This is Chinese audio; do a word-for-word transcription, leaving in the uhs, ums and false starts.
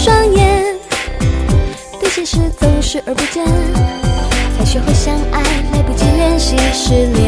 双眼，对现实总视而不见，才学会相爱，来不及练习失恋。